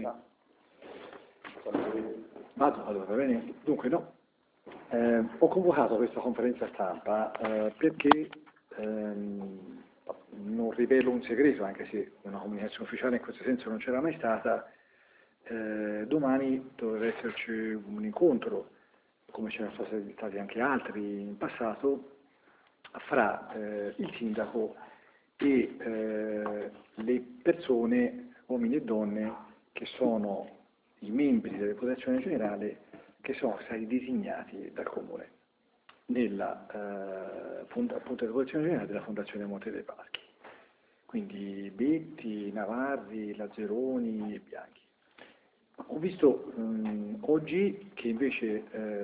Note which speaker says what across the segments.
Speaker 1: No. Vado, allora, va bene? Dunque, no. Ho convocato questa conferenza stampa perché non rivelo un segreto, anche se una comunicazione ufficiale in questo senso non c'era mai stata. Domani dovrebbe esserci un incontro, come ce ne sono stati anche altri in passato, fra il sindaco e le persone, uomini e donne, che sono i membri della deputazione generale che sono stati designati dal Comune nella appunto, deputazione generale della Fondazione Monte dei Paschi. Quindi Betti, Navarri, Lazzeroni e Bianchi. Ho visto oggi che invece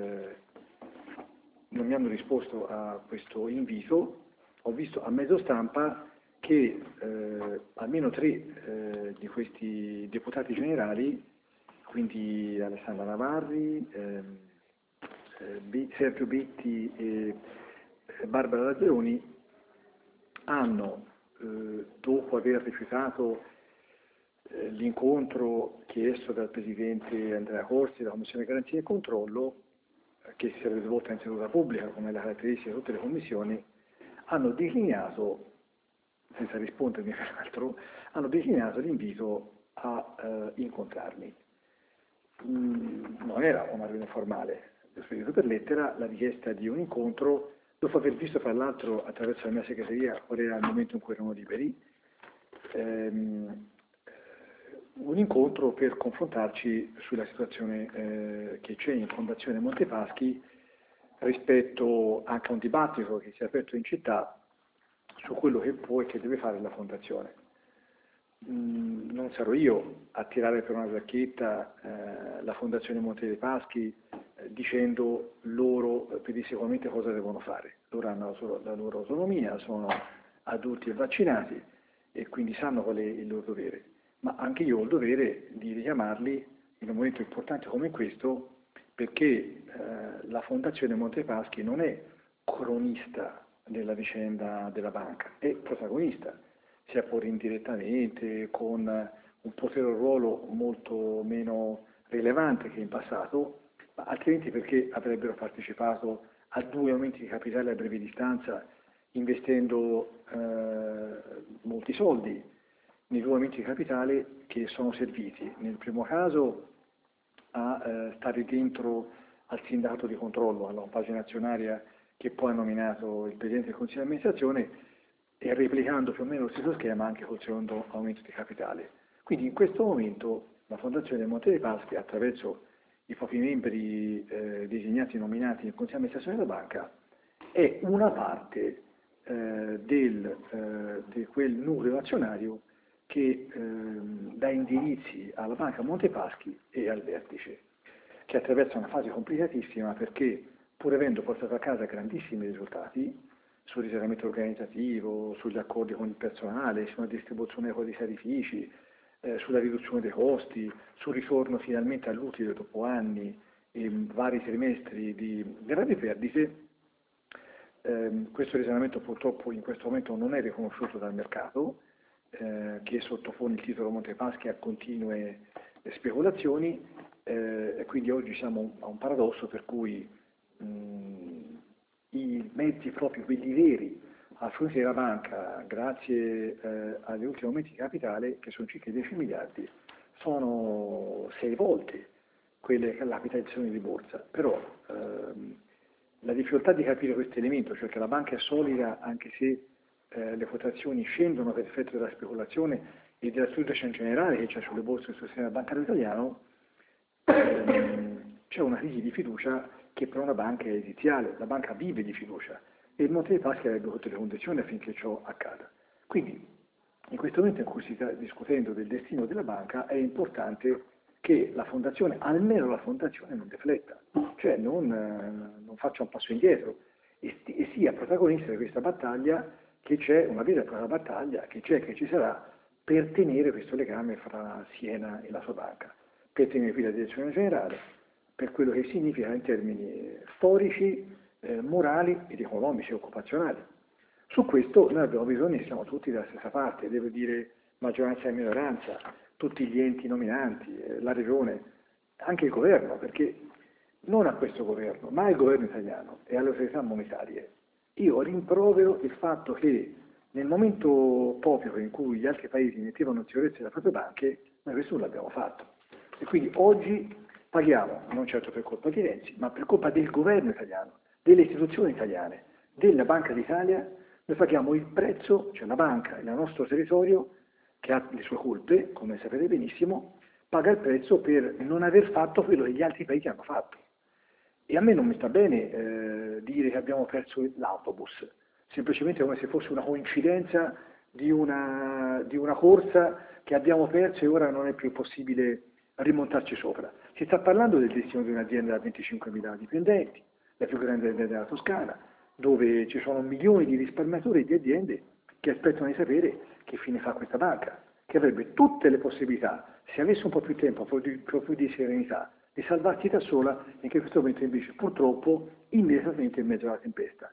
Speaker 1: non mi hanno risposto a questo invito. Ho visto a mezzo stampa che almeno 3 di questi deputati generali, quindi Alessandra Navarri, Sergio Betti e Barbara Lazzeroni, hanno, dopo aver rifiutato l'incontro chiesto dal Presidente Andrea Corsi della Commissione Garanzia e Controllo, che si sarebbe svolta in seduta pubblica, come è la caratteristica di tutte le commissioni, hanno declinato, senza rispondermi peraltro, hanno declinato l'invito a incontrarmi. Non era una riunione formale, ho spedito per lettera la richiesta di un incontro, dopo aver visto fra l'altro attraverso la mia segreteria qual era il momento in cui erano liberi, un incontro per confrontarci sulla situazione che c'è in Fondazione Montepaschi rispetto anche a un dibattito che si è aperto in città su quello che può e che deve fare la Fondazione. Non sarò io a tirare per una giacchetta la Fondazione Monte dei Paschi dicendo loro pedissequamente cosa devono fare. Loro hanno la loro autonomia, sono adulti e vaccinati e quindi sanno qual è il loro dovere. Ma anche io ho il dovere di richiamarli in un momento importante come questo, perché la Fondazione Monte dei Paschi non è cronista della vicenda della banca, è protagonista, sia pure indirettamente, con un potere e un ruolo molto meno rilevante che in passato, ma altrimenti perché avrebbero partecipato a 2 aumenti di capitale a breve distanza, investendo molti soldi nei 2 aumenti di capitale che sono serviti, nel primo caso a stare dentro al sindacato di controllo, alla compagine azionaria che poi ha nominato il Presidente del Consiglio di amministrazione, e replicando più o meno lo stesso schema anche col secondo aumento di capitale. Quindi in questo momento la Fondazione Monte dei Paschi, attraverso i propri membri designati e nominati nel Consiglio di amministrazione della banca, è una parte di quel nucleo azionario che dà indirizzi alla banca Montepaschi e al vertice, che attraversa una fase complicatissima perché, pur avendo portato a casa grandissimi risultati sul risanamento organizzativo, sugli accordi con il personale, sulla distribuzione dei sacrifici, sulla riduzione dei costi, sul ritorno finalmente all'utile dopo anni e vari trimestri di gravi perdite, questo risanamento purtroppo in questo momento non è riconosciuto dal mercato, che sottopone il titolo Montepaschi a continue speculazioni, e quindi oggi siamo a un paradosso per cui i mezzi proprio quelli veri a fronte della banca, grazie agli ultimi aumenti di capitale, che sono circa 10 miliardi, sono 6 volte quelle che la capitalizzazione di borsa. Però la difficoltà di capire questo elemento, cioè che la banca è solida anche se le quotazioni scendono per effetto della speculazione e della sfiducia in generale che c'è sulle borse e sul sistema bancario italiano, c'è una crisi di fiducia che per una banca è esiziale, la banca vive di fiducia e il Monte dei Paschi avrebbe tutte le condizioni affinché ciò accada. Quindi in questo momento in cui si sta discutendo del destino della banca è importante che la fondazione, almeno la fondazione, non defletta, cioè non faccia un passo indietro e sia protagonista di questa battaglia, che c'è una vera e propria battaglia, che c'è e che ci sarà per tenere questo legame fra Siena e la sua banca, per tenere qui la direzione generale, per quello che significa in termini storici, morali ed economici e occupazionali. Su questo noi abbiamo bisogno e siamo tutti dalla stessa parte, devo dire maggioranza e minoranza, tutti gli enti nominanti, la regione, anche il governo, perché non a questo governo, ma al governo italiano e alle autorità monetarie, io rimprovero il fatto che nel momento proprio in cui gli altri paesi mettevano in sicurezza le proprie banche, noi questo non l'abbiamo fatto. E quindi oggi paghiamo, non certo per colpa di Renzi, ma per colpa del governo italiano, delle istituzioni italiane, della Banca d'Italia, noi paghiamo il prezzo, cioè la banca, il nostro territorio, che ha le sue colpe, come sapete benissimo, paga il prezzo per non aver fatto quello che gli altri paesi hanno fatto. E a me non mi sta bene dire che abbiamo perso l'autobus, semplicemente come se fosse una coincidenza di una corsa che abbiamo perso e ora non è più possibile rimontarci sopra. Si sta parlando del destino di un'azienda da 25.000 dipendenti, la più grande azienda della Toscana, dove ci sono milioni di risparmiatori e di aziende che aspettano di sapere che fine fa questa banca, che avrebbe tutte le possibilità, se avesse un po' più tempo, un po' più di serenità, di salvarsi da sola e che in questo momento invece purtroppo immediatamente in mezzo alla tempesta.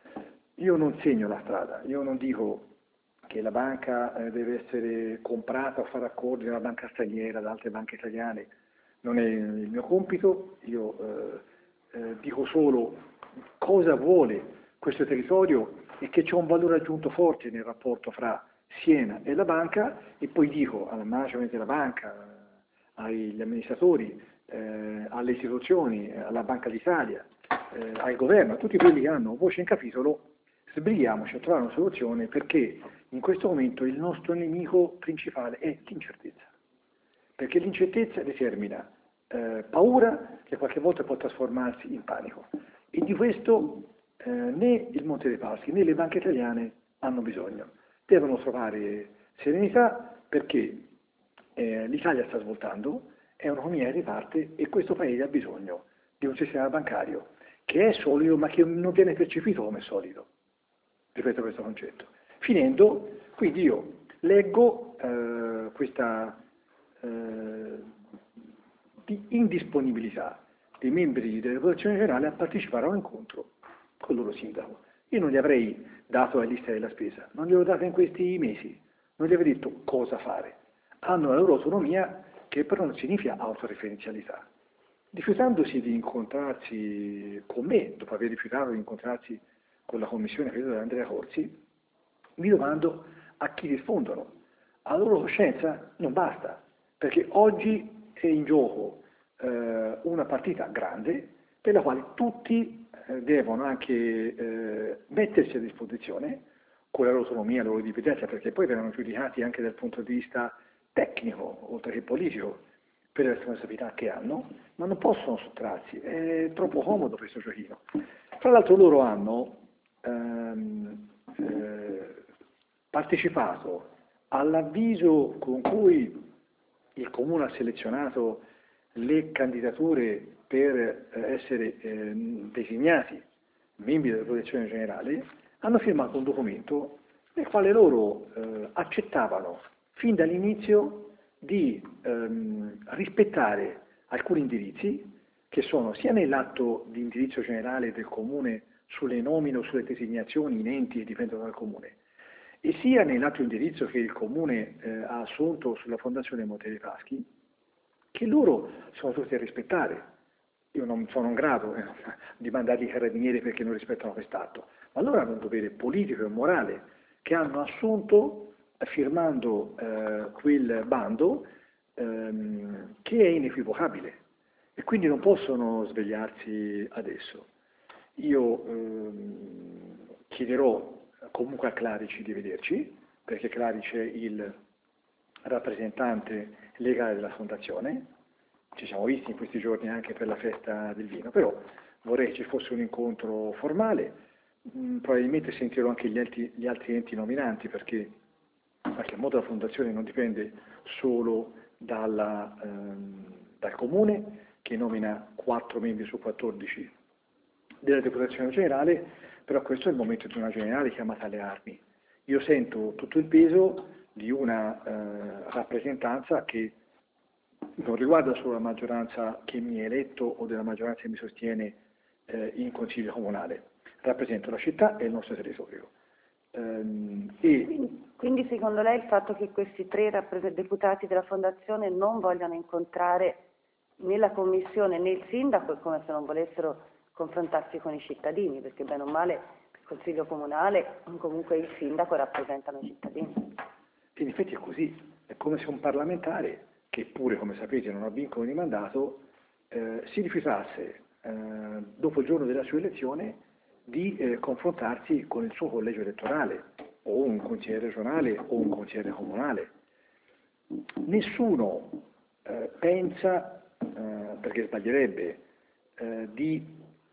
Speaker 1: Io non segno la strada, io non dico che la banca deve essere comprata o fare accordi da una banca straniera, da altre banche italiane, non è il mio compito, io dico solo cosa vuole questo territorio e che c'è un valore aggiunto forte nel rapporto fra Siena e la banca e poi dico al management della banca, agli amministratori, alle istituzioni, alla Banca d'Italia, al governo, a tutti quelli che hanno voce in capitolo, sbrighiamoci a trovare una soluzione perché in questo momento il nostro nemico principale è l'incertezza, perché l'incertezza determina paura che qualche volta può trasformarsi in panico e di questo né il Monte dei Paschi né le banche italiane hanno bisogno, devono trovare serenità perché l'Italia sta svoltando, è un'economia che riparte e questo paese ha bisogno di un sistema bancario che è solido ma che non viene percepito come solido. Ripeto questo concetto. Finendo, quindi io leggo questa indisponibilità dei membri della Deputazione Generale a partecipare a un incontro con il loro sindaco. Io non gli avrei dato la lista della spesa, non gliel'ho data in questi mesi, non gli avrei detto cosa fare. Hanno la loro autonomia che però non significa autoreferenzialità. Rifiutandosi di incontrarsi con me, dopo aver rifiutato di incontrarsi con la commissione presieduta da Andrea Corsi, mi domando a chi rispondono. Alla loro coscienza non basta, perché oggi è in gioco una partita grande per la quale tutti devono anche mettersi a disposizione con la loro autonomia, la loro indipendenza, perché poi verranno giudicati anche dal punto di vista tecnico, oltre che politico, per le responsabilità che hanno, ma non possono sottrarsi, è troppo comodo questo giochino. Tra l'altro loro hanno partecipato all'avviso con cui il Comune ha selezionato le candidature per essere designati membri della Protezione Generale, hanno firmato un documento nel quale loro accettavano fin dall'inizio di rispettare alcuni indirizzi che sono sia nell'atto di indirizzo generale del Comune sulle nomine o sulle designazioni in enti che dipendono dal Comune, e sia nell'atto di indirizzo che il Comune ha assunto sulla Fondazione Monte dei Paschi, che loro sono tutti a rispettare. Io non sono in grado di mandare i carabinieri perché non rispettano quest'atto, ma loro hanno un dovere politico e morale che hanno assunto firmando quel bando che è inequivocabile e quindi non possono svegliarsi adesso. Io chiederò comunque a Clarici di vederci, perché Clarici è il rappresentante legale della Fondazione, ci siamo visti in questi giorni anche per la festa del vino, però vorrei che ci fosse un incontro formale, probabilmente sentirò anche gli altri enti nominanti, perché in qualche modo la Fondazione non dipende solo dal Comune, che nomina 4 membri su 14 della Deputazione Generale, però questo è il momento di una generale chiamata alle armi. Io sento tutto il peso di una rappresentanza che non riguarda solo la maggioranza che mi ha eletto o della maggioranza che mi sostiene in Consiglio Comunale, rappresento la città e il nostro territorio. E
Speaker 2: Quindi secondo lei il fatto che questi 3 deputati della Fondazione non vogliano incontrare né la Commissione né il Sindaco è come se non volessero confrontarsi con i cittadini, perché bene o male il Consiglio Comunale o comunque il Sindaco rappresentano i cittadini.
Speaker 1: In effetti è così, è come se un parlamentare, che pure come sapete non ha vincolo di mandato, si rifiutasse dopo il giorno della sua elezione di confrontarsi con il suo collegio elettorale, o un consigliere regionale o un consigliere comunale. Nessuno pensa, perché sbaglierebbe, di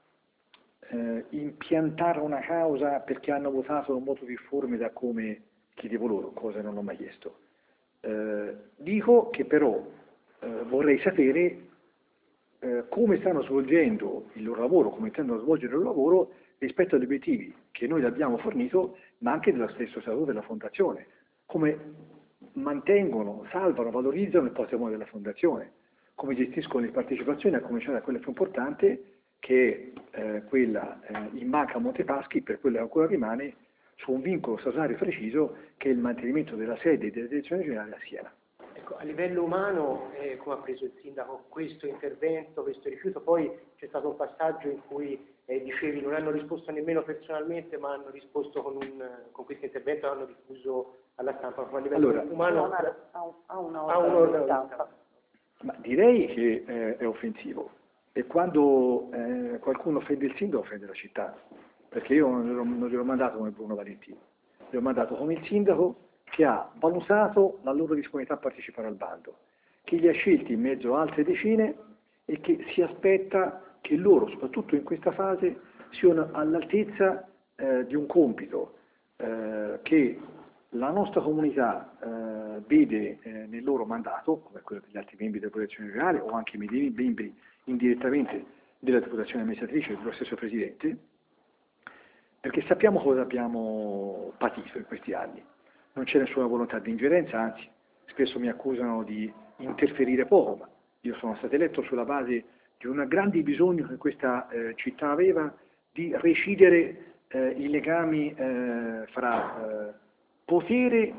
Speaker 1: impiantare una causa perché hanno votato un voto difforme da come chiedevo loro, cosa non ho mai chiesto. Dico che però vorrei sapere come stanno svolgendo il loro lavoro, come intendono svolgere il loro lavoro rispetto agli obiettivi che noi le abbiamo fornito, ma anche dello stesso statuto della Fondazione, come mantengono, salvano, valorizzano il patrimonio della Fondazione, come gestiscono le partecipazioni, a cominciare da quella più importante, che è quella in banca a Montepaschi, per quello che ancora rimane, su un vincolo statutario preciso, che è il mantenimento della sede della direzione generale a Siena.
Speaker 3: Ecco, a livello umano, come ha preso il sindaco questo intervento, questo rifiuto? Poi c'è stato un passaggio in cui dicevi non hanno risposto nemmeno personalmente, ma hanno risposto con questo intervento e hanno diffuso alla stampa. Ma a livello umano
Speaker 2: ha una stampa.
Speaker 1: Ma direi che è offensivo, e quando qualcuno offende il sindaco offende la città, perché io non gliel'ho mandato come Bruno Valentino, gli ho mandato come il sindaco che ha valutato la loro disponibilità a partecipare al bando, che li ha scelti in mezzo a altre decine e che si aspetta che loro, soprattutto in questa fase, siano all'altezza di un compito che la nostra comunità vede nel loro mandato, come quello degli altri membri della Protezione Generale o anche i membri indirettamente della Deputazione amministratrice e dello stesso Presidente, perché sappiamo cosa abbiamo patito in questi anni. Non c'è nessuna volontà di ingerenza, anzi, spesso mi accusano di interferire poco, ma io sono stato eletto sulla base di un grande bisogno che questa città aveva di recidere i legami fra potere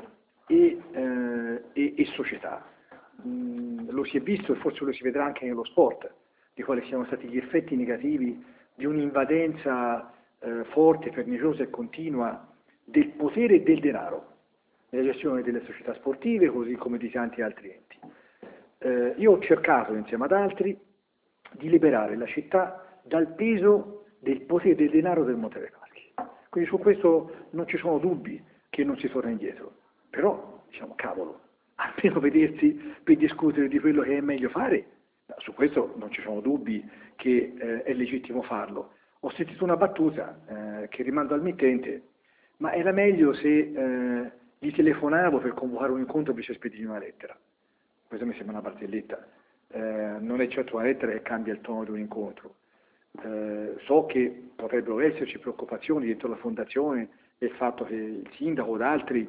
Speaker 1: e società. Lo si è visto e forse lo si vedrà anche nello sport, di quali siano stati gli effetti negativi di un'invadenza forte, perniciosa e continua del potere e del denaro nella gestione delle società sportive, così come di tanti altri enti. Io ho cercato, insieme ad altri, di liberare la città dal peso del potere e del denaro del Montepaschi. Quindi su questo non ci sono dubbi che non si torna indietro. Però, diciamo, cavolo, almeno vedersi per discutere di quello che è meglio fare, su questo non ci sono dubbi che è legittimo farlo. Ho sentito una battuta che rimando al mittente, ma era meglio se gli telefonavo per convocare un incontro invece spedire una lettera. Questa mi sembra una barzelletta. Non è certo una lettera che cambia il tono di un incontro. So che potrebbero esserci preoccupazioni dentro la Fondazione del fatto che il sindaco o altri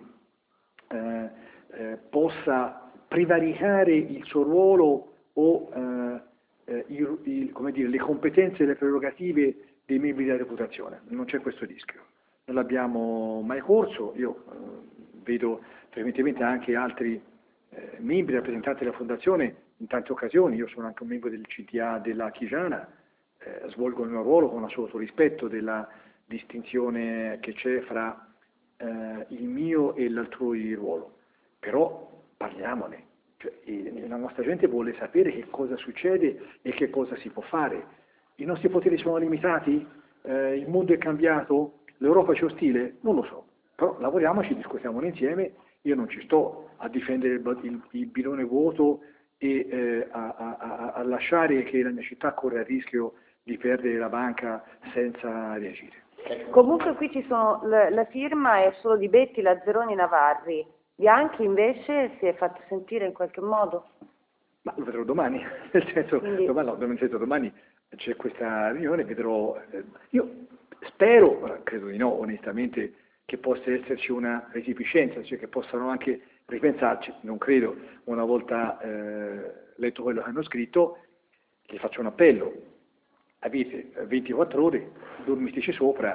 Speaker 1: possa prevaricare il suo ruolo o come dire, le competenze e le prerogative dei membri della Deputazione. Non c'è questo rischio. Non l'abbiamo mai corso. Io vedo frequentemente anche altri membri rappresentanti della Fondazione in tante occasioni. Io sono anche un membro del CTA della Chigiana, svolgo il mio ruolo con assoluto rispetto della distinzione che c'è fra il mio e l'altrui ruolo, però parliamone, cioè, la nostra gente vuole sapere che cosa succede e che cosa si può fare. I nostri poteri sono limitati? Il mondo è cambiato? L'Europa ci è ostile? Non lo so, però lavoriamoci, discutiamone insieme. Io non ci sto a difendere il bidone vuoto e a lasciare che la mia città corra il rischio di perdere la banca senza reagire.
Speaker 2: Comunque qui ci sono, la firma è solo di Betti, Lazzeroni e Navarri. Bianchi invece si è fatto sentire in qualche modo?
Speaker 1: Ma lo vedrò domani, nel senso, domani c'è questa riunione, vedrò, io spero, credo di no onestamente, che possa esserci una retipiscenza, cioè che possano anche ripensarci, non credo, una volta letto quello che hanno scritto, gli faccio un appello, avete 24 ore, dormiteci sopra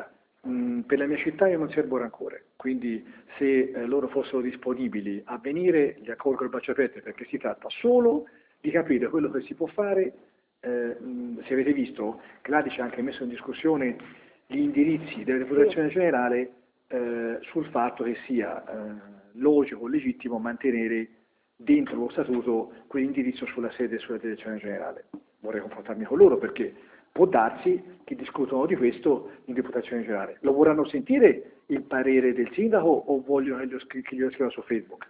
Speaker 1: per la mia città io non servo rancore, quindi se loro fossero disponibili a venire li accolgo il braccio aperto, perché si tratta solo di capire quello che si può fare. Se avete visto, Claudici ha anche messo in discussione gli indirizzi della deputazione generale sul fatto che sia logico, legittimo mantenere dentro lo statuto quell'indirizzo sulla sede e sulla direzione generale. Vorrei confrontarmi con loro perché può darsi che discutono di questo in deputazione generale. Lo vorranno sentire il parere del sindaco o vogliono che glielo scriva su Facebook?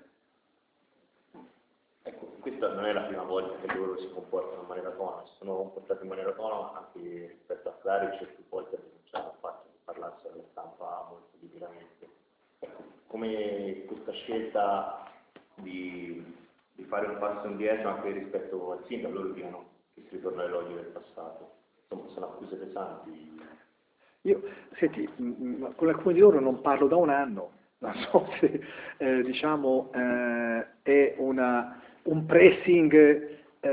Speaker 4: Ecco, questa non è la prima volta che loro si comportano in maniera autonoma, si sono comportati in maniera autonoma anche rispetto a Clarici e più volte denunciato il fatto che parlasse alla stampa molto liberamente. Ecco, come questa scelta di fare un passo indietro anche rispetto al sindaco, loro dicono che si ritorna alle lodi del passato, insomma sono accuse pesanti.
Speaker 1: Senti, con alcuni di loro non parlo da un anno, non so se diciamo, è un pressing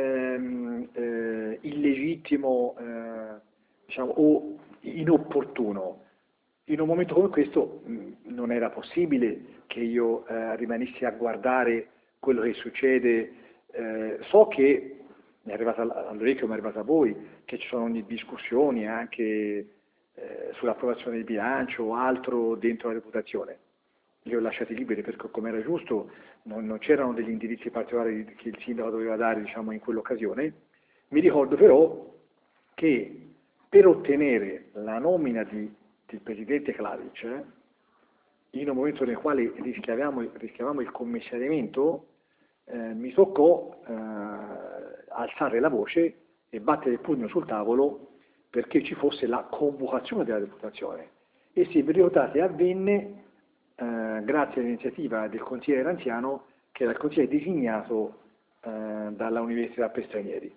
Speaker 1: illegittimo diciamo, o inopportuno. In un momento come questo non era possibile che io rimanessi a guardare quello che succede. So che mi è arrivata all'orecchio, mi è arrivata a voi, che ci sono ogni discussioni anche sull'approvazione del bilancio o altro dentro la reputazione. Li ho lasciati liberi perché, come era giusto, non c'erano degli indirizzi particolari che il sindaco doveva dare, diciamo, in quell'occasione. Mi ricordo però che per ottenere la nomina del presidente Clavic, in un momento nel quale rischiavamo il commissariamento, mi toccò alzare la voce e battere il pugno sul tavolo perché ci fosse la convocazione della deputazione. E se vi ricordate avvenne grazie all'iniziativa del consigliere Ranziano, che era il consigliere designato dalla Università per Stranieri,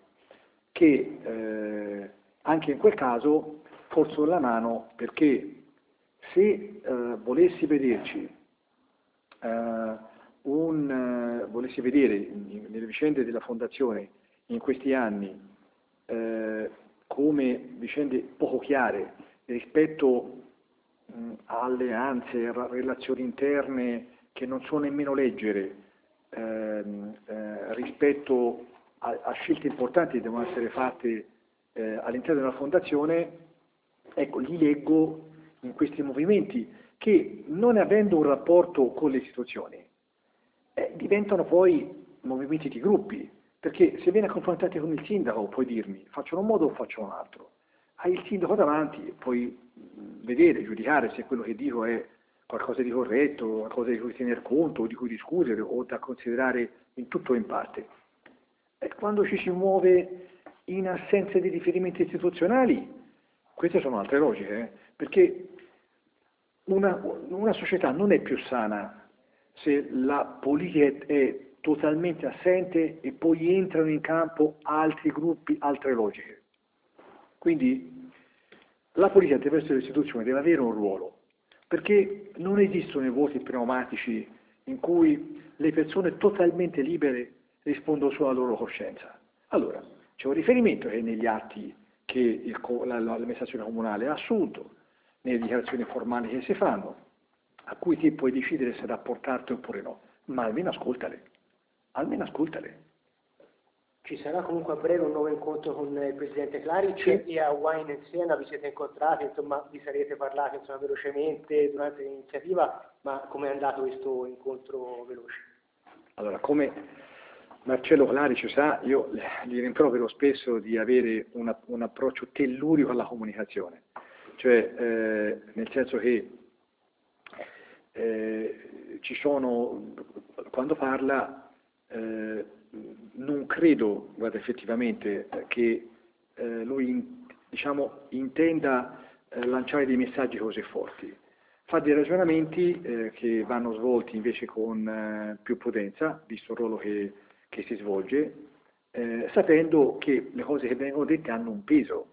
Speaker 1: che anche in quel caso forzò la mano perché se volessi vedere nelle vicende della Fondazione in questi anni come vicende poco chiare rispetto a alleanze, relazioni interne che non so nemmeno leggere, rispetto a scelte importanti che devono essere fatte all'interno della Fondazione, ecco, li leggo in questi movimenti che, non avendo un rapporto con le istituzioni, diventano poi movimenti di gruppi, perché se viene confrontati con il sindaco puoi dirmi faccio un modo o faccio un altro. Hai il sindaco davanti, puoi vedere, giudicare se quello che dico è qualcosa di corretto, qualcosa di cui tener conto, o di cui discutere, o da considerare in tutto o in parte. E quando ci si muove in assenza di riferimenti istituzionali, queste sono altre logiche, perché una società non è più sana se la politica è totalmente assente e poi entrano in campo altri gruppi, altre logiche. Quindi la politica attraverso le istituzioni deve avere un ruolo, perché non esistono i voti pneumatici in cui le persone totalmente libere rispondono solo alla loro coscienza. Allora, c'è un riferimento che è negli atti che l'amministrazione comunale ha assunto, nelle dichiarazioni formali che si fanno, a cui ti puoi decidere se rapportarti oppure no, ma almeno ascoltale, almeno ascoltale.
Speaker 3: Ci sarà comunque a breve un nuovo incontro con il Presidente Claric e a Wine in Siena vi siete incontrati, insomma vi sarete parlati insomma, velocemente durante l'iniziativa, ma come è andato questo incontro veloce?
Speaker 1: Allora, come Marcello Claric sa, io gli rimprovero spesso di avere un approccio tellurico alla comunicazione, cioè nel senso che ci sono, quando parla, non credo, guarda, effettivamente, che lui diciamo, intenda lanciare dei messaggi così forti. Fa dei ragionamenti che vanno svolti invece con più prudenza, visto il ruolo che si svolge, sapendo che le cose che vengono dette hanno un peso.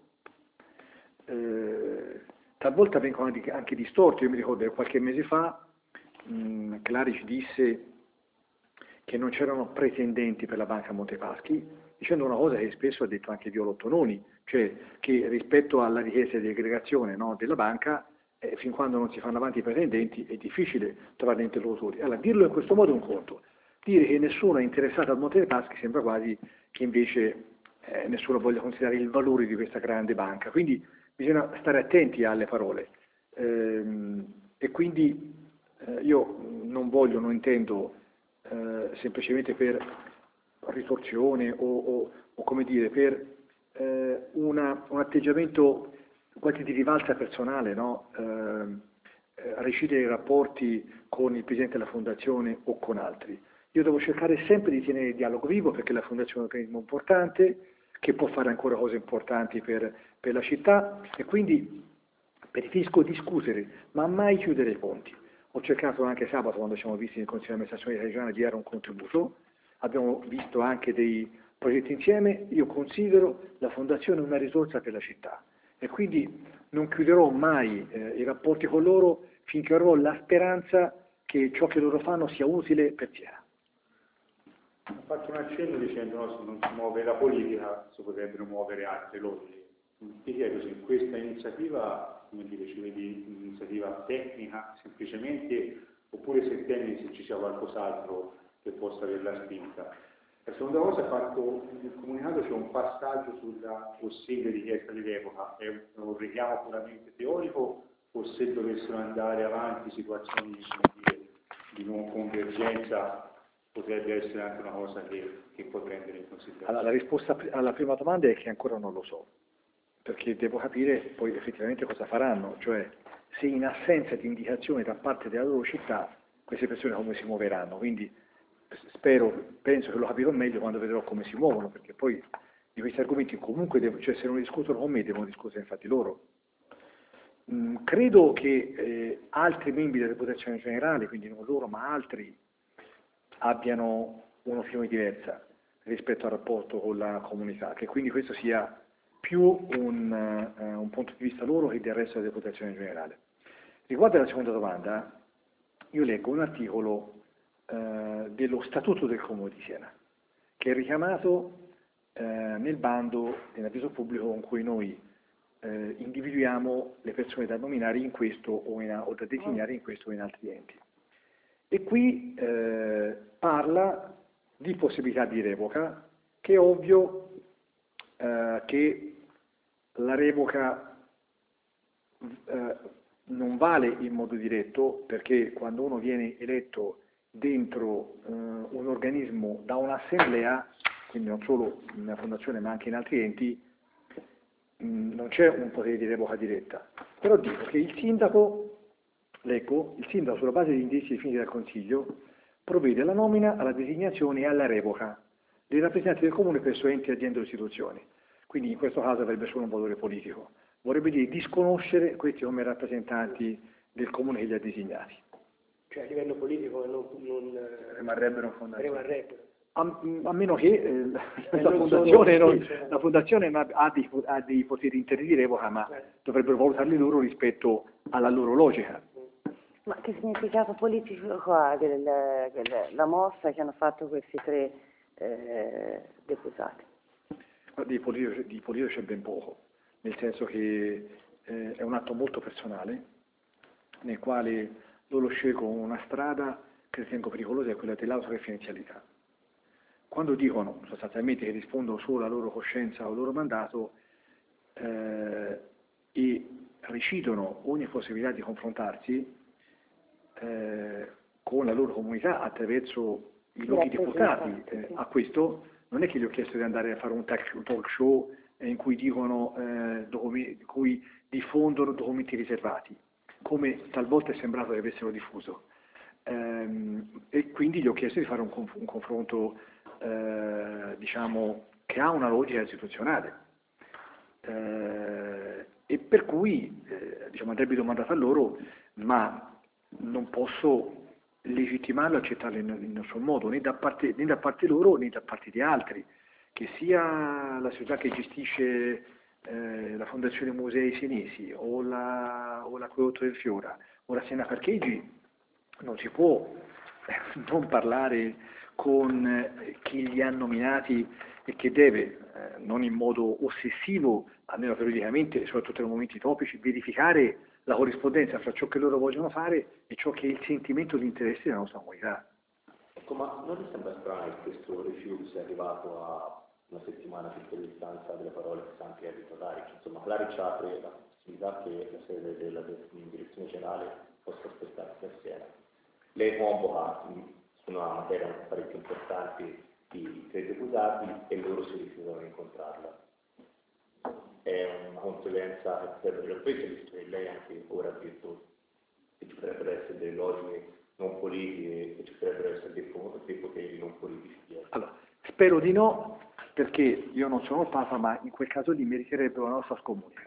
Speaker 1: Talvolta vengono anche distorti. Io mi ricordo che qualche mese fa Claric disse che non c'erano pretendenti per la Banca Montepaschi, dicendo una cosa che spesso ha detto anche Violotto Noni, cioè che rispetto alla richiesta di aggregazione, no, della banca fin quando non si fanno avanti i pretendenti è difficile trovare dei interlocutori. Allora, dirlo in questo modo è un conto. Dire che nessuno è interessato al Monte dei Paschi sembra quasi che invece nessuno voglia considerare il valore di questa grande banca. Quindi bisogna stare attenti alle parole. E quindi io non voglio, non intendo semplicemente per ritorsione o come dire, per un atteggiamento quasi di rivalsa personale, no? Recidere i rapporti con il Presidente della Fondazione o con altri. Io devo cercare sempre di tenere il dialogo vivo perché la Fondazione è un organismo importante, che può fare ancora cose importanti per la città e quindi preferisco discutere, ma mai chiudere i ponti. Ho cercato anche sabato, quando ci siamo visti nel Consiglio di amministrazione regionale, di dare un contributo, abbiamo visto anche dei progetti insieme, io considero la Fondazione una risorsa per la città e quindi non chiuderò mai i rapporti con loro finché avrò la speranza che ciò che loro fanno sia utile per Siena.
Speaker 5: Ho fatto un accenno dicendo no, se non si muove la politica si potrebbero muovere altre logiche. Ti chiedo se questa iniziativa, come dire, ci vedi un'iniziativa tecnica semplicemente oppure se temi se ci sia qualcos'altro che possa aver la spinta. La seconda cosa, ha fatto nel comunicato c'è un passaggio sulla possibile richiesta dell'epoca, è un richiamo puramente teorico o se dovessero andare avanti situazioni di non convergenza potrebbe essere anche una cosa che può prendere in considerazione?
Speaker 1: Allora, la risposta alla prima domanda è che ancora non lo so, perché devo capire poi effettivamente cosa faranno, cioè se in assenza di indicazioni da parte della loro città queste persone come si muoveranno, quindi penso che lo capirò meglio quando vedrò come si muovono, perché poi di questi argomenti comunque, cioè se non discutono con me devono discutere infatti loro. Credo che altri membri della Reputazione Generale, quindi non loro ma altri, abbiano un'opinione diversa rispetto al rapporto con la comunità, che quindi questo sia più un punto di vista loro che del resto della Reputazione Generale. Riguardo alla seconda domanda, io leggo un articolo dello Statuto del Comune di Siena, che è richiamato nel bando dell'avviso pubblico con cui noi individuiamo le persone da nominare in questo o da designare in questo o in altri enti. E qui parla di possibilità di revoca, che è ovvio che la revoca non vale in modo diretto, perché quando uno viene eletto dentro un organismo da un'assemblea, quindi non solo nella fondazione ma anche in altri enti, non c'è un potere di revoca diretta. Però dico che il sindaco, leggo, il sindaco sulla base degli indirizzi definiti dal Consiglio provvede alla nomina, alla designazione e alla revoca dei rappresentanti del Comune presso enti, aziende o istituzioni. Quindi in questo caso avrebbe solo un valore politico. Vorrebbe dire disconoscere questi come rappresentanti del Comune che li ha designati.
Speaker 3: Cioè a livello politico non
Speaker 1: rimarrebbero fondazioni.
Speaker 3: rimarrebbero.
Speaker 1: A meno che la Fondazione ha dei poteri interni di revoca, ma dovrebbero valutarli loro rispetto alla loro logica.
Speaker 2: Ma che significato politico ha la mossa che hanno fatto questi tre deputati?
Speaker 1: Di politico c'è ben poco, nel senso che è un atto molto personale, nel quale loro scelgono una strada che ritengo pericolosa, è quella dell'autoreferenzialità. Quando dicono sostanzialmente che rispondono solo alla loro coscienza o al loro mandato e recidono ogni possibilità di confrontarsi con la loro comunità attraverso i loro deputati, a questo non è che gli ho chiesto di andare a fare un talk show in cui dicono, in cui diffondono documenti riservati, come talvolta è sembrato che avessero diffuso. E quindi gli ho chiesto di fare un confronto diciamo che ha una logica istituzionale e per cui diciamo, andrebbe domandato a loro, ma non posso legittimarlo e accettarlo in nessun modo, né da parte loro né da parte di altri, che sia la società che gestisce la Fondazione Musei Senesi o l'Acquedotto del Fiora o la Siena Parcheggi. Non si può non parlare con chi li ha nominati e che deve, non in modo ossessivo, almeno periodicamente, soprattutto nei momenti topici, verificare la corrispondenza fra ciò che loro vogliono fare e ciò che è il sentimento di interesse della nostra comunità.
Speaker 4: Ecco, ma non ti sembra strano che questo rifiuto sia arrivato a una settimana circa di distanza delle parole che sta anche detto Laric? Insomma, Laric apre la possibilità che la sede della direzione generale possa aspettarsi assieme. Lei convoca su una materia parecchio importante i 3 deputati e loro si rifiutano di incontrarla. È una conseguenza che serve per questo, visto che lei anche ora ha detto che ci potrebbero essere delle logiche non politiche, che ci potrebbero essere dei poteri non politici.
Speaker 1: Allora, spero di no, perché io non sono il Papa, ma in quel caso lì meriterebbero la nostra scomunica.